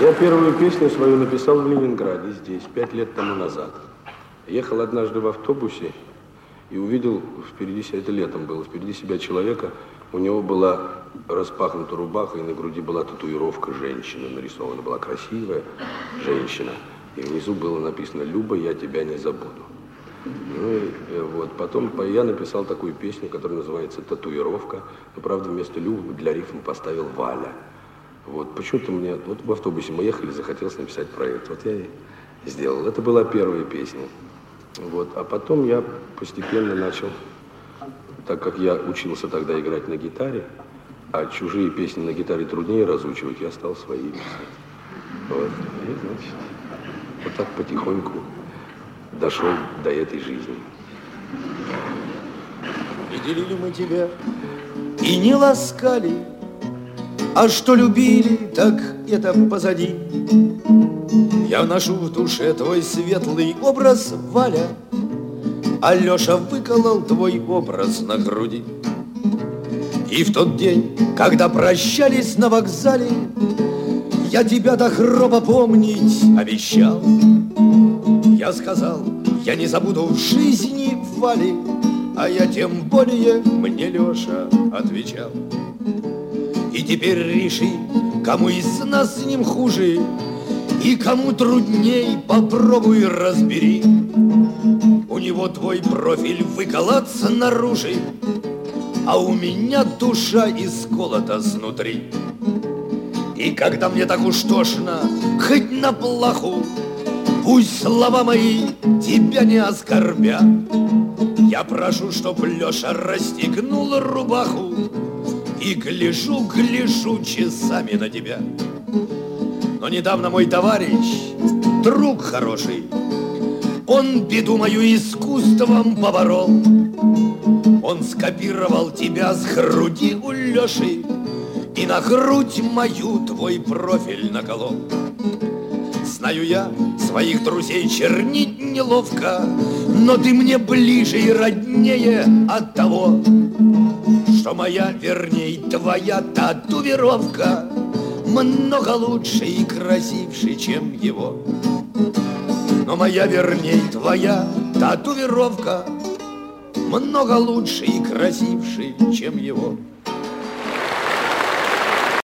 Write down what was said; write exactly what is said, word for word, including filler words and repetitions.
Я первую песню свою написал в Ленинграде, здесь, пять лет тому назад. Ехал однажды в автобусе и увидел впереди себя, это летом было, впереди себя человека, у него была распахнута рубаха, и на груди была татуировка женщины, нарисована была красивая женщина, и внизу было написано «Люба, я тебя не забуду». Ну и вот, потом я написал такую песню, которая называется «Татуировка», но, правда, вместо Любы для рифма поставил «Валя». Вот, почему-то мне, вот в автобусе мы ехали, захотелось написать проект, вот я и сделал. Это была первая песня. Вот, а потом я постепенно начал, так как я учился тогда играть на гитаре, а чужие песни на гитаре труднее разучивать, я стал свои писать. Вот, и, значит, вот так потихоньку дошел до этой жизни. И делили мы тебя, и не ласкали, а что любили, так это позади. Я ношу в душе твой светлый образ, Валя, а Леша выколол твой образ на груди. И в тот день, когда прощались на вокзале, я тебя до гроба помнить обещал. Я сказал, я не забуду в жизни Вали, а я тем более, мне Леша отвечал. И теперь реши, кому из нас с ним хуже, и кому трудней, попробуй разбери. У него твой профиль выколот снаружи, а у меня душа исколота снутри. И когда мне так уж тошно, хоть на плаху, пусть слова мои тебя не оскорбят, я прошу, чтоб Леша расстегнул рубаху, и гляжу, гляжу часами на тебя. Но недавно мой товарищ, друг хороший, он беду мою искусством поборол. Он скопировал тебя с груди у Леши и на грудь мою твой профиль наколол. Знаю я, своих друзей чернить неловко, но ты мне ближе и роднее от того, что моя, верней, твоя татуировка много лучше и красивше, чем его. Но моя, верней, твоя татуировка много лучше и красивше, чем его.